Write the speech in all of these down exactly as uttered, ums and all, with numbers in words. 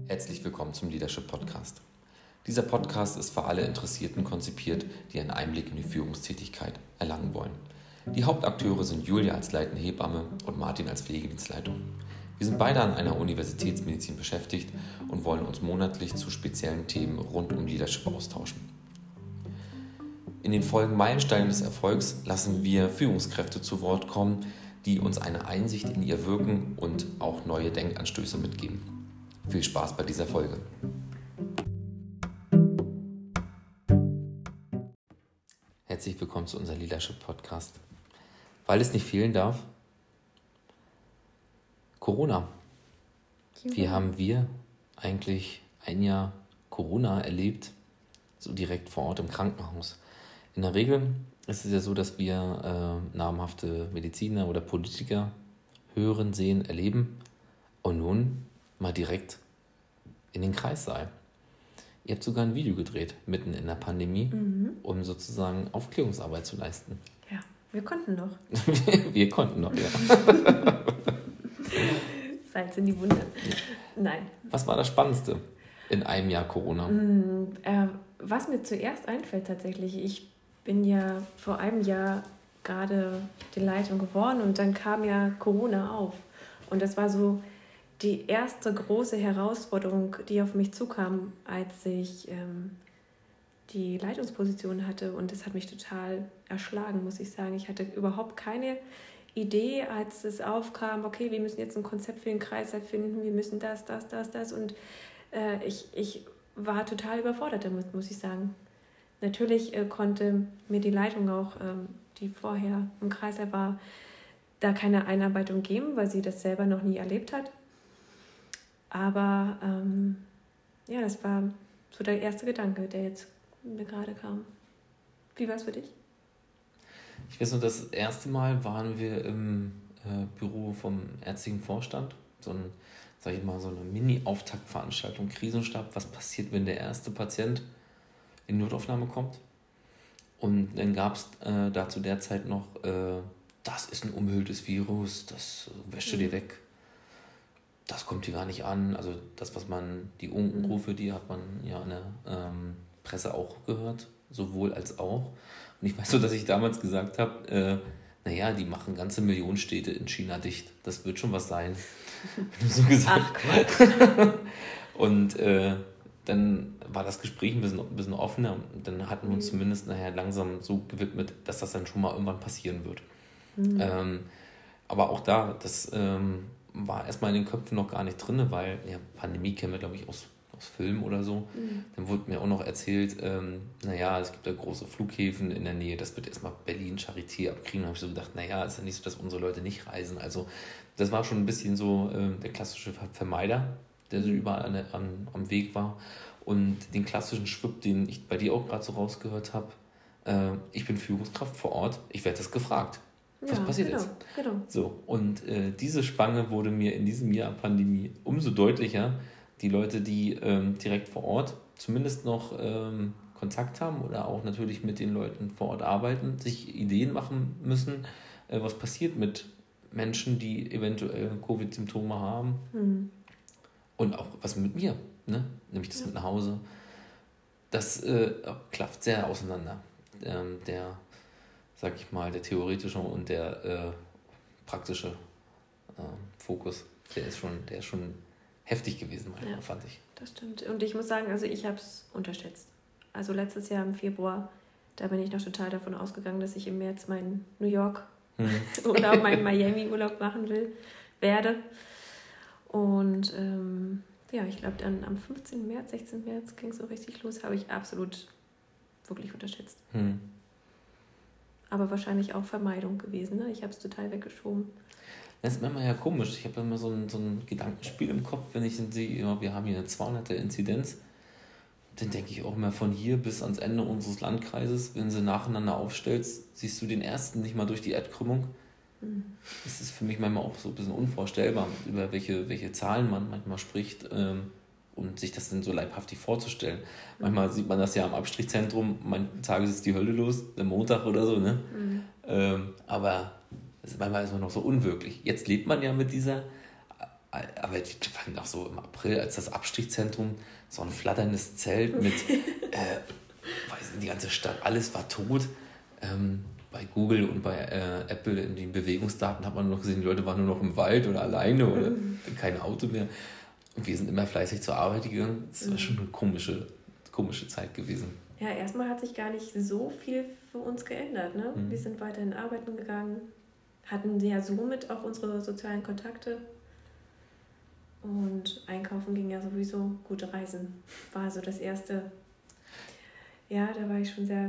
Herzlich willkommen zum Leadership Podcast. Dieser Podcast ist für alle Interessierten konzipiert, die einen Einblick in die Führungstätigkeit erlangen wollen. Die Hauptakteure sind Julia als leitende Hebamme und Martin als Pflegedienstleitung. Wir sind beide an einer Universitätsmedizin beschäftigt und wollen uns monatlich zu speziellen Themen rund um Leadership austauschen. In den Folgen Meilensteine des Erfolgs lassen wir Führungskräfte zu Wort kommen, die uns eine Einsicht in ihr Wirken und auch neue Denkanstöße mitgeben. Viel Spaß bei dieser Folge. Herzlich willkommen zu unserem Leadership Podcast. Weil es nicht fehlen darf, Corona. Wie haben wir eigentlich ein Jahr Corona erlebt, so direkt vor Ort im Krankenhaus? In der Regel ist es ja so, dass wir äh, namhafte Mediziner oder Politiker hören, sehen, erleben und nun mal direkt in den Kreissaal. Ihr habt sogar ein Video gedreht, mitten in der Pandemie, mhm. um sozusagen Aufklärungsarbeit zu leisten. Ja, wir konnten noch. wir konnten noch, ja. Salz in die Wunde. Nein. Was war das Spannendste in einem Jahr Corona? Mm, äh, was mir zuerst einfällt tatsächlich, ich bin ja vor einem Jahr gerade die Leitung geworden und dann kam ja Corona auf. Und das war so die erste große Herausforderung, die auf mich zukam, als ich ähm, die Leitungsposition hatte. Und das hat mich total erschlagen, muss ich sagen. Ich hatte überhaupt keine Idee, als es aufkam, okay, wir müssen jetzt ein Konzept für den Kreissaal finden, wir müssen das, das, das, das. Und äh, ich, ich war total überfordert damit, muss ich sagen. Natürlich äh, konnte mir die Leitung auch, ähm, die vorher im Kreissaal war, da keine Einarbeitung geben, weil sie das selber noch nie erlebt hat. Aber ähm, ja, das war so der erste Gedanke, der jetzt mir gerade kam. Wie war es für dich? Ich weiß nur, das erste Mal waren wir im äh, Büro vom ärztlichen Vorstand. So ein, sag ich mal, so eine Mini-Auftaktveranstaltung, Krisenstab. Was passiert, wenn der erste Patient in Notaufnahme kommt? Und dann gab es äh, da zu der Zeit noch, äh, das ist ein umhülltes Virus, das wäscht du dir weg. Das kommt hier gar nicht an. Also das, was man, die Unkenrufe, die hat man ja in der ähm, Presse auch gehört, sowohl als auch. Und ich weiß so, dass ich damals gesagt habe, äh, naja, die machen ganze Millionenstädte in China dicht. Das wird schon was sein. so gesagt. Ach, und äh, dann war das Gespräch ein bisschen, ein bisschen offener. Und dann hatten wir uns zumindest nachher langsam so gewidmet, dass das dann schon mal irgendwann passieren wird. Mhm. Ähm, aber auch da, das ähm, war erstmal in den Köpfen noch gar nicht drin, weil ja, Pandemie kennen wir, glaube ich, aus, aus Filmen oder so. Mhm. Dann wurde mir auch noch erzählt, ähm, naja, es gibt da große Flughäfen in der Nähe, das wird erstmal Berlin, Charité abkriegen. Da habe ich so gedacht, naja, ist ja nicht so, dass unsere Leute nicht reisen. Also das war schon ein bisschen so äh, der klassische Vermeider, der so überall an, an, am Weg war. Und den klassischen Schwipp, den ich bei dir auch gerade so rausgehört habe, äh, ich bin Führungskraft vor Ort, ich werde das gefragt. Was ja, passiert genau, jetzt? Genau. So, und äh, diese Spanne wurde mir in diesem Jahr Pandemie umso deutlicher. Die Leute, die ähm, direkt vor Ort zumindest noch ähm, Kontakt haben oder auch natürlich mit den Leuten vor Ort arbeiten, sich Ideen machen müssen, äh, was passiert mit Menschen, die eventuell Covid-Symptome haben. Mhm. Und auch was mit mir, ne? Nämlich das ja. mit nach Hause. Das äh, klafft sehr auseinander. Ähm, der sag ich mal, der theoretische und der äh, praktische äh, Fokus, der ist schon, der ist schon heftig gewesen, manchmal, ja, fand ich. Das stimmt. Und ich muss sagen, also ich habe es unterschätzt. Also letztes Jahr im Februar, da bin ich noch total davon ausgegangen, dass ich im März meinen New York hm. oder meinen Miami-Urlaub machen will, werde. Und ähm, ja, ich glaube dann am fünfzehnten März, sechzehnten März ging es so richtig los, habe ich absolut wirklich unterschätzt. Hm. Aber wahrscheinlich auch Vermeidung gewesen. Ne? Ich habe es total weggeschoben. Das ist manchmal ja komisch. Ich habe immer so ein, so ein Gedankenspiel im Kopf, wenn ich sehe, ja, wir haben hier eine zweihunderter Inzidenz. Dann denke ich auch immer von hier bis ans Ende unseres Landkreises, wenn sie nacheinander aufstellst, siehst du den ersten nicht mal durch die Erdkrümmung. Mhm. Das ist für mich manchmal auch so ein bisschen unvorstellbar, über welche, welche Zahlen man manchmal spricht. Ähm, und sich das dann so leibhaftig vorzustellen. Manchmal sieht man das ja am Abstrichzentrum, manche Tage ist die Hölle los, am Montag oder so, ne? Mhm. Ähm, aber das ist manchmal ist man noch so unwirklich. Jetzt lebt man ja mit dieser aber die fanden auch so im April, als das Abstichzentrum, so ein flatterndes Zelt mit, äh, weiß nicht, die ganze Stadt, alles war tot. Ähm, bei Google und bei äh, Apple in den Bewegungsdaten hat man noch gesehen, die Leute waren nur noch im Wald oder alleine oder kein Auto mehr. Und wir sind immer fleißig zur Arbeit gegangen. Das war schon eine komische, komische Zeit gewesen. Ja, erstmal hat sich gar nicht so viel für uns geändert. Ne? Mhm. Wir sind weiterhin arbeiten gegangen, hatten ja somit auch unsere sozialen Kontakte. Und einkaufen ging ja sowieso, gute Reisen war so das Erste. Ja, da war ich schon sehr...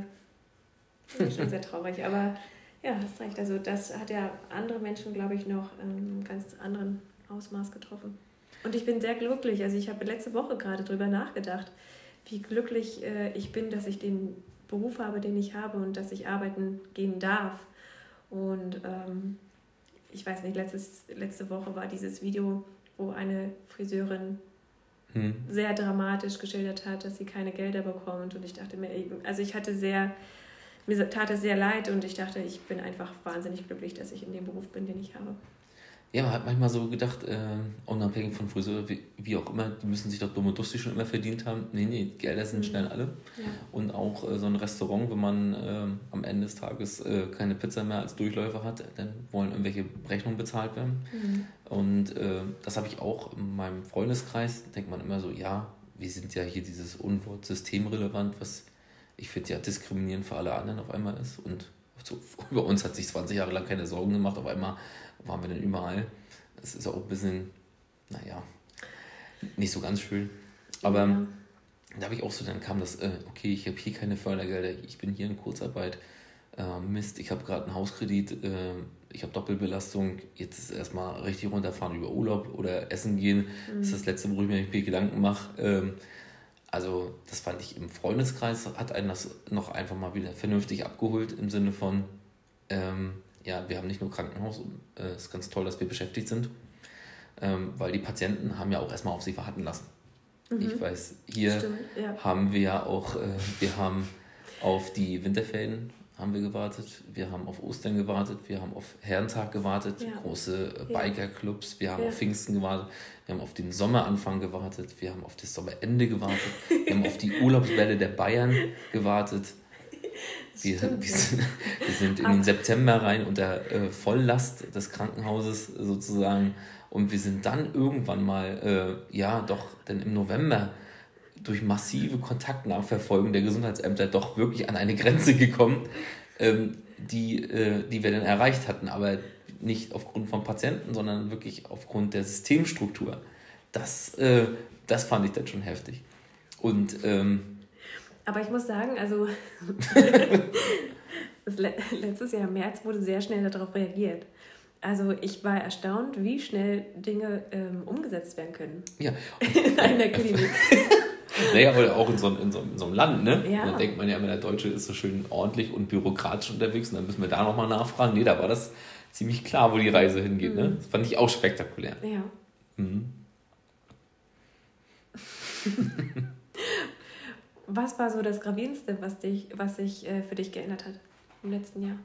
schon sehr traurig, aber ja, hast recht. Also das hat ja andere Menschen, glaube ich, noch in einem ganz anderen Ausmaß getroffen. Und ich bin sehr glücklich. Also ich habe letzte Woche gerade drüber nachgedacht, wie glücklich äh, ich bin, dass ich den Beruf habe, den ich habe und dass ich arbeiten gehen darf. Und ähm, ich weiß nicht, letztes, letzte Woche war dieses Video, wo eine Friseurin hm. sehr dramatisch geschildert hat, dass sie keine Gelder bekommt. Und ich dachte mir eben, also ich hatte sehr... Mir tat es sehr leid und ich dachte, ich bin einfach wahnsinnig glücklich, dass ich in dem Beruf bin, den ich habe. Ja, man hat manchmal so gedacht, äh, unabhängig von Friseur, wie, wie auch immer, die müssen sich doch dumm und durstig schon immer verdient haben. Nee, nee, Gelder sind mhm. schnell alle. Ja. Und auch äh, so ein Restaurant, wenn man äh, am Ende des Tages äh, keine Pizza mehr als Durchläufer hat, dann wollen irgendwelche Rechnungen bezahlt werden. Mhm. Und äh, das habe ich auch in meinem Freundeskreis, denkt man immer so, ja, wir sind ja hier dieses Unwort systemrelevant, was ich finde ja diskriminierend für alle anderen auf einmal ist. Und so, über uns hat sich zwanzig Jahre lang keine Sorgen gemacht, auf einmal waren wir dann überall. Das ist auch ein bisschen, naja, nicht so ganz schön. Aber ja. Da habe ich auch so, dann kam das, äh, okay, ich habe hier keine Fördergelder, ich bin hier in Kurzarbeit, äh, Mist, ich habe gerade einen Hauskredit, äh, ich habe Doppelbelastung, jetzt ist erstmal richtig runterfahren über Urlaub oder Essen gehen. Mhm. Das ist das Letzte, worüber ich mir Gedanken mache. Ähm, Also das fand ich im Freundeskreis, hat einen das noch einfach mal wieder vernünftig abgeholt im Sinne von, ähm, ja, wir haben nicht nur Krankenhaus, und es äh, ist ganz toll, dass wir beschäftigt sind, ähm, weil die Patienten haben ja auch erstmal auf sich warten lassen. Mhm. Ich weiß, hier Stimmt, ja. haben wir ja auch, äh, wir haben auf die Winterferien haben wir gewartet, wir haben auf Ostern gewartet, wir haben auf Herrentag gewartet, ja. große äh, Bikerclubs, wir haben ja. auf Pfingsten gewartet, wir haben auf den Sommeranfang gewartet, wir haben auf das Sommerende gewartet, wir haben auf die Urlaubswelle der Bayern gewartet. Wir, wir, sind, wir sind in den September rein unter äh, Volllast des Krankenhauses sozusagen und wir sind dann irgendwann mal, äh, ja doch, denn im November durch massive Kontaktnachverfolgung der Gesundheitsämter doch wirklich an eine Grenze gekommen, ähm, die, äh, die wir dann erreicht hatten, aber nicht aufgrund von Patienten, sondern wirklich aufgrund der Systemstruktur. Das, äh, das fand ich dann schon heftig. Und, ähm, aber ich muss sagen, also das le- letztes Jahr im März wurde sehr schnell darauf reagiert. Also ich war erstaunt, wie schnell Dinge ähm, umgesetzt werden können. Ja. In einer Klinik. Naja, aber auch in so, in, so, in so einem Land, ne? Ja. Da denkt man ja immer, der Deutsche ist so schön ordentlich und bürokratisch unterwegs und dann müssen wir da nochmal nachfragen. Nee, da war das ziemlich klar, wo die Reise hingeht, mhm. ne? Das fand ich auch spektakulär. Ja. Mhm. Was war so das Gravierendste, was, dich, was sich äh, für dich geändert hat im letzten Jahr?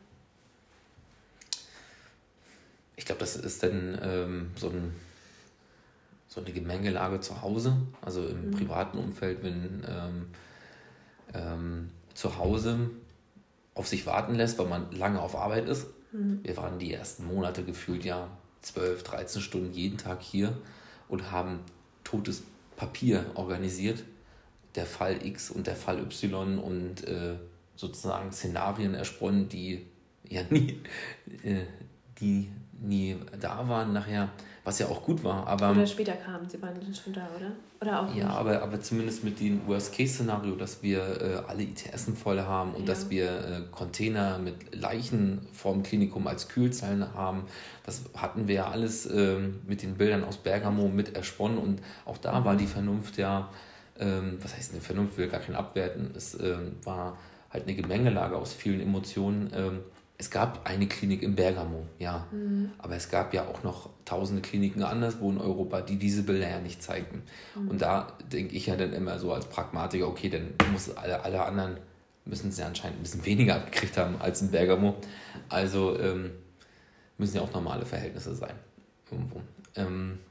Ich glaube, das ist dann ähm, so ein so eine Gemengelage zu Hause, also im mhm. privaten Umfeld, wenn ähm, ähm, zu Hause auf sich warten lässt, weil man lange auf Arbeit ist. Mhm. Wir waren die ersten Monate gefühlt ja zwölf, dreizehn Stunden jeden Tag hier und haben totes Papier organisiert, der Fall X und der Fall Y und äh, sozusagen Szenarien ersponnen, die ja nie, äh, die nie da waren nachher, was ja auch gut war. Aber oder später kamen, sie waren schon da, oder? Oder auch ja, aber, aber zumindest mit dem Worst-Case-Szenario, dass wir äh, alle I T Essen voll haben und ja. dass wir äh, Container mit Leichen vorm Klinikum als Kühlzellen haben, das hatten wir ja alles äh, mit den Bildern aus Bergamo mit ersponnen und auch da mhm. war die Vernunft ja, ähm, was heißt eine Vernunft, will gar kein abwerten, es äh, war halt eine Gemengelage aus vielen Emotionen. Ähm, Es gab eine Klinik in Bergamo, ja, mhm. aber es gab ja auch noch tausende Kliniken anderswo in Europa, die diese Bilder ja nicht zeigten. Mhm. Und da denke ich ja dann immer so als Pragmatiker, okay, dann muss alle, alle anderen, müssen sie anscheinend ein bisschen weniger abgekriegt haben als in Bergamo. Also ähm, müssen ja auch normale Verhältnisse sein, irgendwo. Ähm,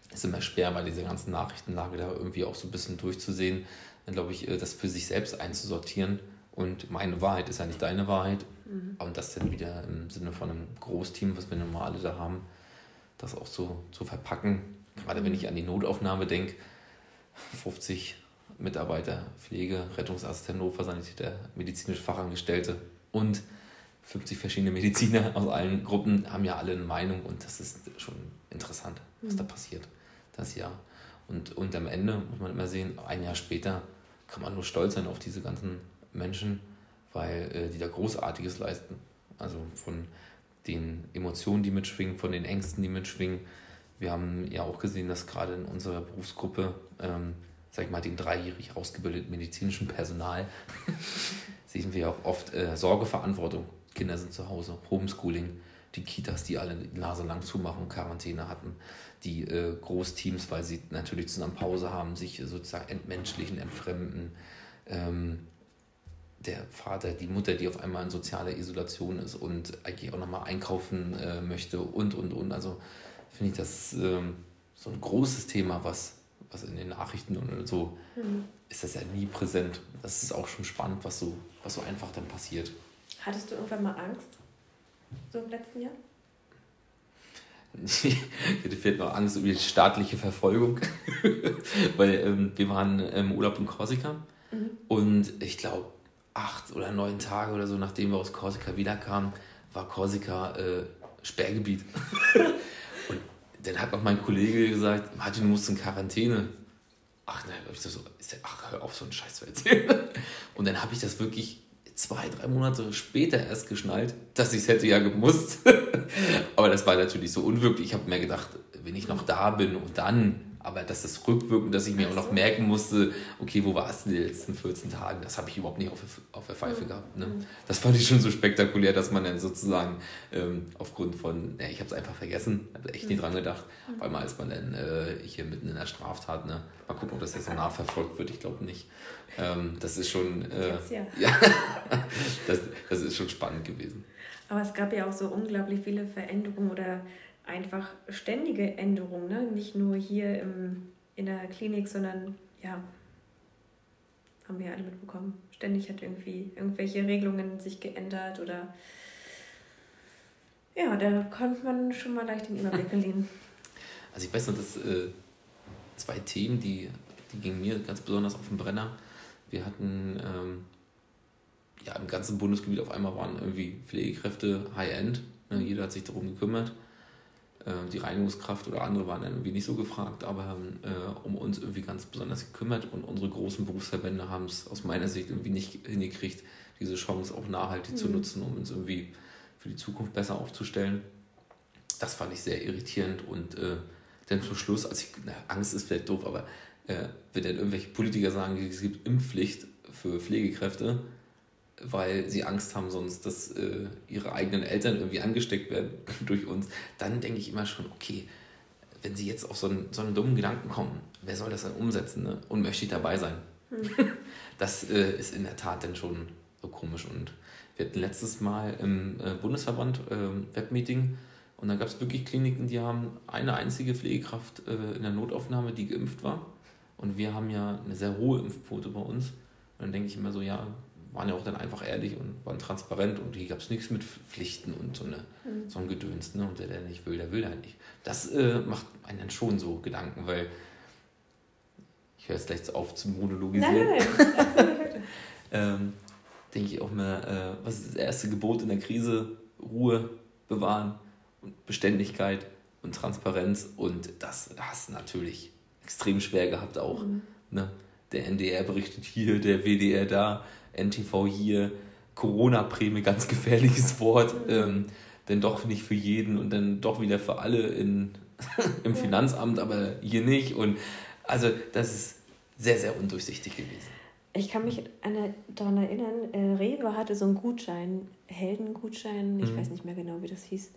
ist immer schwer, bei dieser ganzen Nachrichtenlage da irgendwie auch so ein bisschen durchzusehen, dann glaube ich, das für sich selbst einzusortieren. Und meine Wahrheit ist ja nicht deine Wahrheit. Mhm. Und das dann wieder im Sinne von einem Großteam, was wir nun mal alle da haben, das auch so zu verpacken. Gerade mhm. wenn ich an die Notaufnahme denke, fünfzig Mitarbeiter, Pflege, Rettungsassistent, Notfallsanitäter, medizinische Fachangestellte und fünfzig verschiedene Mediziner aus allen Gruppen haben ja alle eine Meinung und das ist schon interessant, was mhm. da passiert das Jahr. Und, und am Ende muss man immer sehen, ein Jahr später kann man nur stolz sein auf diese ganzen Menschen, weil äh, die da Großartiges leisten. Also von den Emotionen, die mitschwingen, von den Ängsten, die mitschwingen. Wir haben ja auch gesehen, dass gerade in unserer Berufsgruppe, ähm, sag ich mal, dem dreijährig ausgebildeten medizinischen Personal, sehen wir auch oft äh, Sorgeverantwortung. Kinder sind zu Hause, Homeschooling, die Kitas, die alle die Nase lang zumachen, Quarantäne hatten, die äh, Großteams, weil sie natürlich zusammen Pause haben, sich sozusagen entmenschlichen, entfremden. Ähm, der Vater, die Mutter, die auf einmal in sozialer Isolation ist und eigentlich auch nochmal einkaufen äh, möchte und, und, und. Also finde ich das ähm, so ein großes Thema, was, was in den Nachrichten und so mhm. ist das ja nie präsent. Das ist auch schon spannend, was so, was so einfach dann passiert. Hattest du irgendwann mal Angst, so im letzten Jahr? Ich hatte vielleicht noch Angst über die staatliche Verfolgung, weil ähm, wir waren im Urlaub in Korsika mhm. und ich glaube, acht oder neun Tage oder so, nachdem wir aus Korsika wiederkamen, war Korsika äh, Sperrgebiet. Und dann hat noch mein Kollege gesagt, Martin, du musst in Quarantäne. Ach nein, ich so, ist der, ach, hör auf, so einen Scheiß zu erzählen. Und dann habe ich das wirklich zwei, drei Monate später erst geschnallt, dass ich es hätte ja gemusst. Aber das war natürlich so unwirklich. Ich habe mir gedacht, wenn ich noch da bin und dann, aber dass das rückwirkend, dass ich mir auch noch merken musste, okay, wo war es in den letzten vierzehn Tagen? Das habe ich überhaupt nicht auf, auf der Pfeife mhm. gehabt. Ne? Das fand ich schon so spektakulär, dass man dann sozusagen ähm, aufgrund von, ja, ich habe es einfach vergessen, habe echt mhm. nicht dran gedacht. Mhm. Auf einmal ist man dann äh, hier mitten in der Straftat. Ne? Mal gucken, ob das jetzt noch nachverfolgt wird. Ich glaube nicht. Ähm, das ist schon, äh, ja, ja das, das ist schon spannend gewesen. Aber es gab ja auch so unglaublich viele Veränderungen oder einfach ständige Änderungen, ne? Nicht nur hier im, in der Klinik, sondern ja, haben wir ja alle mitbekommen. Ständig hat irgendwie irgendwelche Regelungen sich geändert oder ja, da konnte man schon mal leicht den Überblick verlieren. Also ich weiß noch, dass äh, zwei Themen, die, die gingen mir ganz besonders auf den Brenner. Wir hatten ähm, ja im ganzen Bundesgebiet auf einmal waren irgendwie Pflegekräfte High-End. Ne? Jeder hat sich darum gekümmert. Die Reinigungskraft oder andere waren dann irgendwie nicht so gefragt, aber haben äh, um uns irgendwie ganz besonders gekümmert und unsere großen Berufsverbände haben es aus meiner Sicht irgendwie nicht hingekriegt, diese Chance auch nachhaltig mhm. zu nutzen, um uns irgendwie für die Zukunft besser aufzustellen. Das fand ich sehr irritierend und äh, dann zum Schluss, also ich, na, Angst ist vielleicht doof, aber äh, wenn dann irgendwelche Politiker sagen, es gibt Impfpflicht für Pflegekräfte, weil sie Angst haben sonst, dass äh, ihre eigenen Eltern irgendwie angesteckt werden durch uns, dann denke ich immer schon, okay, wenn sie jetzt auf so einen, so einen dummen Gedanken kommen, wer soll das dann umsetzen, ne? Und möchte ich dabei sein? Hm. Das äh, ist in der Tat dann schon so komisch. Und wir hatten letztes Mal im äh, Bundesverband äh, Webmeeting und da gab es wirklich Kliniken, die haben eine einzige Pflegekraft äh, in der Notaufnahme, die geimpft war. Und wir haben ja eine sehr hohe Impfquote bei uns. Und dann denke ich immer so, ja, waren ja auch dann einfach ehrlich und waren transparent und hier gab es nichts mit Pflichten und so, eine, mhm. so ein Gedöns. Ne? Und der, der nicht will, der will halt nicht. Das äh, macht einen dann schon so Gedanken, weil ich höre jetzt gleich auf zu monologisieren. Nein, nein, nein. ähm, denke ich auch mal, äh, was ist das erste Gebot in der Krise? Ruhe bewahren und Beständigkeit und Transparenz und das hast du natürlich extrem schwer gehabt auch. Mhm. Ne? Der N D R berichtet hier, der W D R da, N T V hier, Corona-Prämie, ganz gefährliches Wort, ähm, denn doch nicht für jeden und dann doch wieder für alle in, im Finanzamt, aber hier nicht. Und also das ist sehr, sehr undurchsichtig gewesen. Ich kann mich an, daran erinnern, äh, Rewe hatte so einen Gutschein, Heldengutschein, ich mhm. weiß nicht mehr genau, wie das hieß.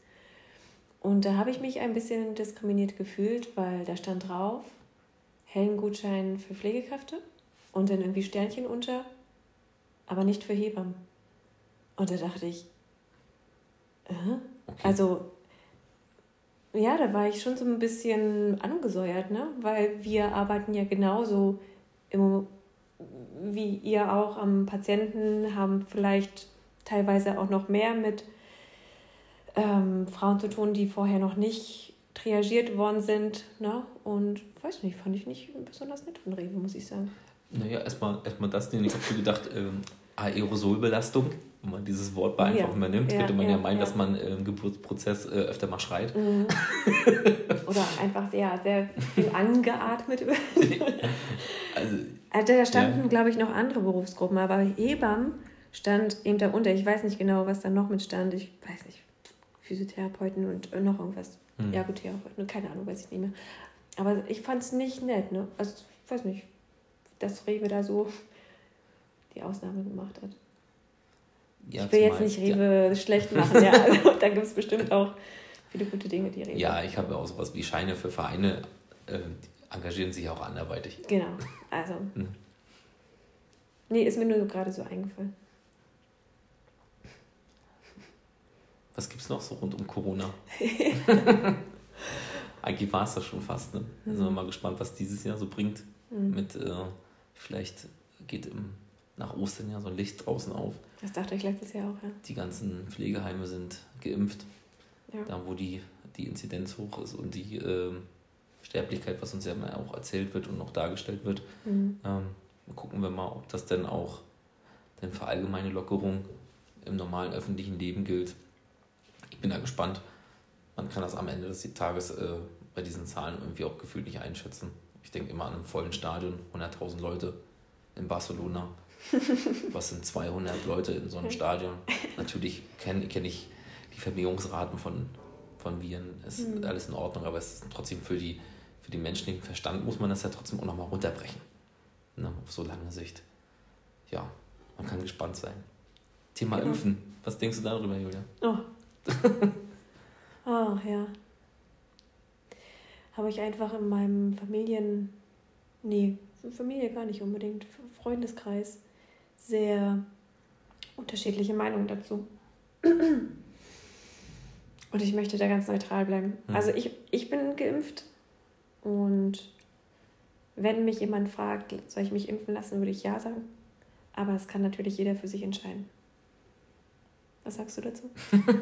Und da habe ich mich ein bisschen diskriminiert gefühlt, weil da stand drauf, Heldengutschein für Pflegekräfte und dann irgendwie Sternchen unter, aber nicht für Hebammen. Und da dachte ich, äh? Okay. Also Ja, da war ich schon so ein bisschen angesäuert, ne? Weil wir arbeiten ja genauso im, wie ihr auch am Patienten, haben vielleicht teilweise auch noch mehr mit ähm, Frauen zu tun, die vorher noch nicht triagiert worden sind. Ne? Und weiß nicht, fand ich nicht besonders nett von Rewe, muss ich sagen. Naja, erstmal erstmal das, denn ich habe so gedacht, ähm, Aerosolbelastung, wenn man dieses Wort mal einfach Ja, immer nimmt, ja, könnte man ja, ja, meinen, ja. dass man äh, im Geburtsprozess äh, öfter mal schreit. Mhm. Oder einfach sehr, sehr viel angeatmet wird. Also, Also da standen, ja. glaube ich, noch andere Berufsgruppen, aber Hebammen stand eben darunter. Ich weiß nicht genau, was da noch mit stand. Ich weiß nicht, Physiotherapeuten und noch irgendwas. Hm. Ergotherapeuten, keine Ahnung, weiß ich nicht mehr. Aber ich fand es nicht nett, ne? Also, ich weiß nicht, dass Rewe da so die Ausnahme gemacht hat. Ja, ich will jetzt nicht Rewe ja. schlecht machen, ja. Also, da gibt es bestimmt auch viele gute Dinge, die Rewe. Ja, ich habe auch sowas wie Scheine für Vereine, äh, die engagieren sich auch anderweitig. Genau, also. Hm. Nee, ist mir nur gerade so eingefallen. Was gibt es noch so rund um Corona? Eigentlich war es das schon fast. Ne? Mhm. Sind wir mal gespannt, was dieses Jahr so bringt. Mhm. Mit äh, vielleicht geht im, nach Ostern ja so ein Licht draußen auf. Das dachte ich letztes Jahr auch, ja. Die ganzen Pflegeheime sind geimpft. Ja. Da, wo die, die Inzidenz hoch ist und die äh, Sterblichkeit, was uns ja mal auch erzählt wird und noch dargestellt wird. Mhm. Ähm, gucken wir mal, ob das denn auch denn für allgemeine Lockerung im normalen öffentlichen Leben gilt. Ich bin da gespannt. Man kann das am Ende des Tages äh, bei diesen Zahlen irgendwie auch gefühlt nicht einschätzen. Ich denke immer an einem vollen Stadion, hunderttausend Leute in Barcelona. Was sind zweihundert Leute in so einem Stadion? Natürlich kenne kenn ich die Vermehrungsraten von, von Viren. Ist mhm. alles in Ordnung, aber es ist trotzdem für, die, für den menschlichen Verstand muss man das ja trotzdem auch nochmal runterbrechen. Ne, auf so lange Sicht. Ja, man kann gespannt sein. Thema genau. Impfen. Was denkst du darüber, Julia? Oh. Ah, ja. Habe ich einfach in meinem Familien... Nee, Familie gar nicht unbedingt. Freundeskreis sehr unterschiedliche Meinungen dazu. Und ich möchte da ganz neutral bleiben. Mhm. Also ich, ich bin geimpft und wenn mich jemand fragt, soll ich mich impfen lassen, würde ich ja sagen. Aber das kann natürlich jeder für sich entscheiden. Was sagst du dazu?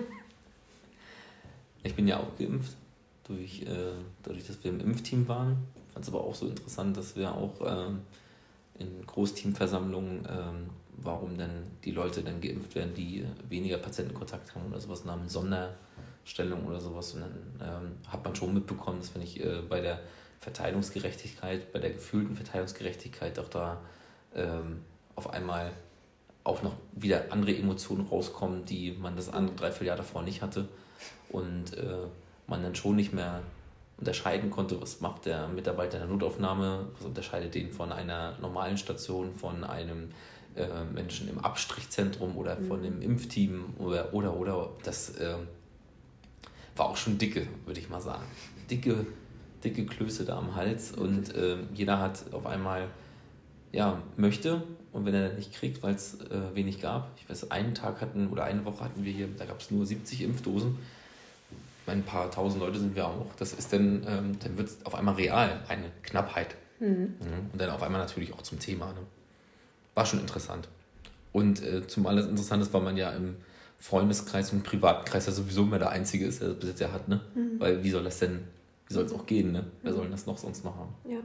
Ich bin ja auch geimpft, durch, äh, dadurch, dass wir im Impfteam waren. Ich fand es aber auch so interessant, dass wir auch äh, in Großteamversammlungen, äh, warum denn die Leute dann geimpft werden, die weniger Patientenkontakt haben oder sowas, nach einer Sonderstellung oder sowas. Und dann ähm, hat man schon mitbekommen, dass wenn ich äh, bei der Verteilungsgerechtigkeit, bei der gefühlten Verteilungsgerechtigkeit auch da ähm, auf einmal auch noch wieder andere Emotionen rauskommen, die man das andere Dreivierteljahr davor nicht hatte. Und äh, man dann schon nicht mehr unterscheiden konnte, was macht der Mitarbeiter in der Notaufnahme, was unterscheidet den von einer normalen Station, von einem äh, Menschen im Abstrichzentrum oder von einem Impfteam oder, oder, oder. Das äh, war auch schon dicke, würde ich mal sagen. Dicke, dicke Klöße da am Hals und äh, jeder hat auf einmal, ja, möchte und wenn er nicht kriegt, weil es äh, wenig gab. Ich weiß, einen Tag hatten oder eine Woche hatten wir hier, da gab es nur siebzig Impfdosen. Ein paar tausend Leute sind wir auch. Das ist dann, ähm, dann wird es auf einmal real, eine Knappheit. Mhm. Und dann auf einmal natürlich auch zum Thema. Ne? War schon interessant. Und äh, zumal das interessant ist, weil man ja im Freundeskreis und Privatkreis ja sowieso immer der Einzige ist, der das bis jetzt ja hat. Ne? Mhm. Weil wie soll das denn, wie soll es auch gehen? Ne? Wer soll das noch sonst noch haben? Ja.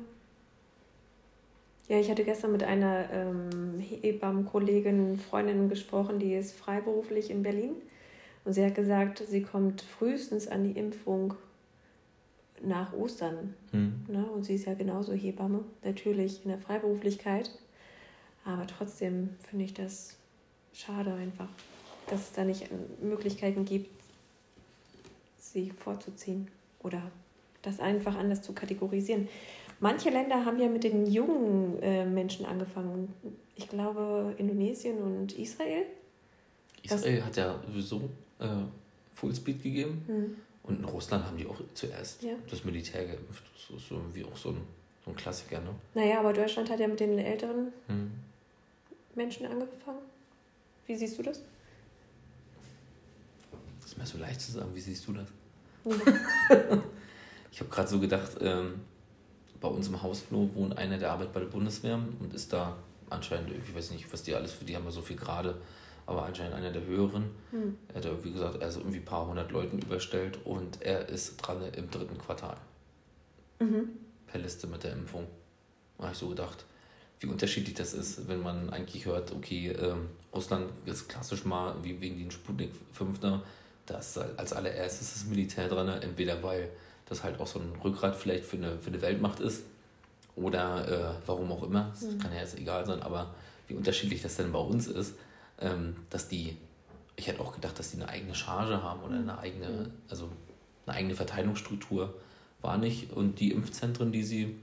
Ja, ich hatte gestern mit einer ähm, Hebammenkollegin, Freundin gesprochen, die ist freiberuflich in Berlin. Und sie hat gesagt, sie kommt frühestens an die Impfung nach Ostern. Mhm. Ne? Und sie ist ja genauso Hebamme, natürlich in der Freiberuflichkeit. Aber trotzdem finde ich das schade einfach, dass es da nicht Möglichkeiten gibt, sie vorzuziehen oder das einfach anders zu kategorisieren. Manche Länder haben ja mit den jungen äh, Menschen angefangen. Ich glaube Indonesien und Israel. Israel das, hat ja sowieso äh, Fullspeed gegeben. Mhm. Und in Russland haben die auch zuerst ja. das Militär geimpft. Das ist so wie auch so ein, so ein Klassiker, ne? Naja, aber Deutschland hat ja mit den älteren mhm. Menschen angefangen. Wie siehst du das? Das ist mir so leicht zu sagen. Wie siehst du das? Ja. Ich habe gerade so gedacht, ähm, bei uns im Hausflur wohnt einer, der arbeitet bei der Bundeswehr und ist da anscheinend, ich weiß nicht, was die alles für die haben, ja so viel gerade, aber anscheinend einer der höheren. Hm. Er hat ja, wie gesagt, also irgendwie ein paar hundert Leuten überstellt und er ist dran im dritten Quartal. Mhm. Per Liste mit der Impfung. Da habe ich so gedacht, wie unterschiedlich das ist, wenn man eigentlich hört, okay, ähm, Russland ist klassisch mal wie wegen den Sputnik fünf, da ist als allererstes das Militär dran, entweder weil das halt auch so ein Rückgrat vielleicht für eine, für eine Weltmacht ist oder äh, warum auch immer, das mhm. kann ja jetzt egal sein, aber wie unterschiedlich das denn bei uns ist, ähm, dass die, ich hätte auch gedacht, dass die eine eigene Charge haben oder eine eigene, also eine eigene Verteilungsstruktur, war nicht. Und die Impfzentren, die sie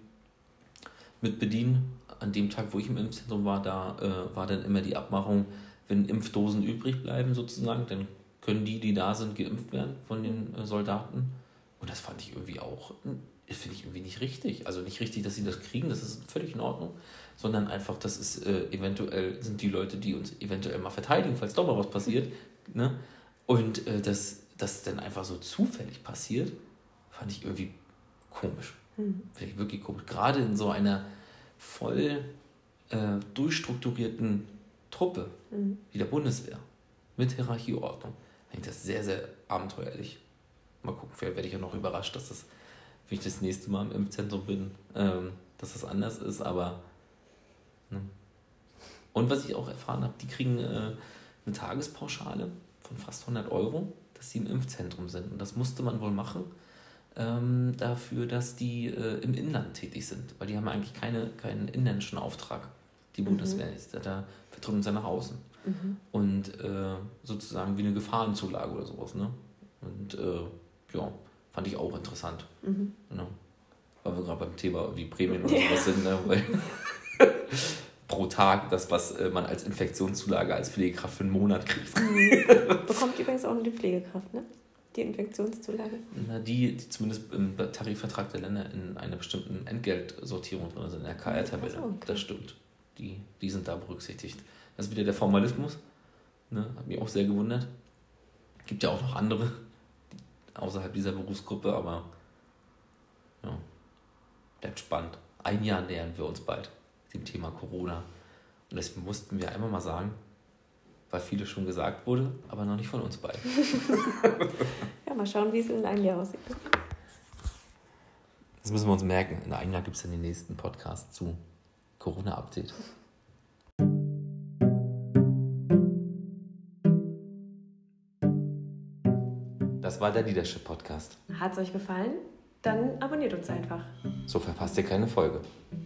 mit bedienen, an dem Tag, wo ich im Impfzentrum war, da äh, war dann immer die Abmachung, wenn Impfdosen übrig bleiben sozusagen, dann können die, die da sind, geimpft werden von den äh, Soldaten. Und das fand ich irgendwie auch, finde ich irgendwie nicht richtig. Also nicht richtig, dass sie das kriegen, das ist völlig in Ordnung, sondern einfach, das ist äh, eventuell, sind die Leute, die uns eventuell mal verteidigen, falls doch mal was passiert. Ne? Und äh, dass das dann einfach so zufällig passiert, fand ich irgendwie komisch. Mhm. Finde ich wirklich komisch. Gerade in so einer voll äh, durchstrukturierten Truppe mhm. wie der Bundeswehr mit Hierarchieordnung, finde ich das sehr, sehr abenteuerlich. Mal gucken, vielleicht werde ich ja noch überrascht, dass das, wenn ich das nächste Mal im Impfzentrum bin, ähm, dass das anders ist, aber ne. Und was ich auch erfahren habe, die kriegen äh, eine Tagespauschale von fast hundert Euro, dass sie im Impfzentrum sind. Und das musste man wohl machen, ähm, dafür, dass die äh, im Inland tätig sind, weil die haben eigentlich keine, keinen inländischen Auftrag. Die Bundeswehr mhm. ist, da vertritt uns ja nach außen. Mhm. Und äh, sozusagen wie eine Gefahrenzulage oder sowas, ne? Und äh, ja, fand ich auch interessant. Mhm. Ne? Weil wir gerade beim Thema wie Prämien oder sowas sind, ne? Weil pro Tag das, was äh, man als Infektionszulage als Pflegekraft für einen Monat kriegt. Mhm. Bekommt übrigens auch nur die Pflegekraft, ne? Die Infektionszulage. Na, die, die zumindest im Tarifvertrag der Länder in einer bestimmten Entgeltsortierung drin sind, in der K R-Tabelle. So, okay. Das stimmt. Die, die sind da berücksichtigt. Das ist wieder der Formalismus. Ne? Hat mich auch sehr gewundert. Gibt ja auch noch andere außerhalb dieser Berufsgruppe, aber ja, bleibt spannend. Ein Jahr nähern wir uns bald dem Thema Corona. Und das mussten wir einmal mal sagen, weil vieles schon gesagt wurde, aber noch nicht von uns beiden. Ja, mal schauen, wie es in einem Jahr aussieht. Das müssen wir uns merken. In einem Jahr gibt es dann den nächsten Podcast zu Corona-Update. Das war der Leadership-Podcast. Hat es euch gefallen? Dann abonniert uns einfach. So verpasst ihr keine Folge.